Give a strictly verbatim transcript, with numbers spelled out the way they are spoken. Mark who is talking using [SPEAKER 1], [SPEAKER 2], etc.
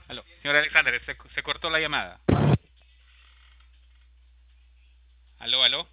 [SPEAKER 1] Aló, señor Alexander, se, se cortó la llamada. Aló, aló.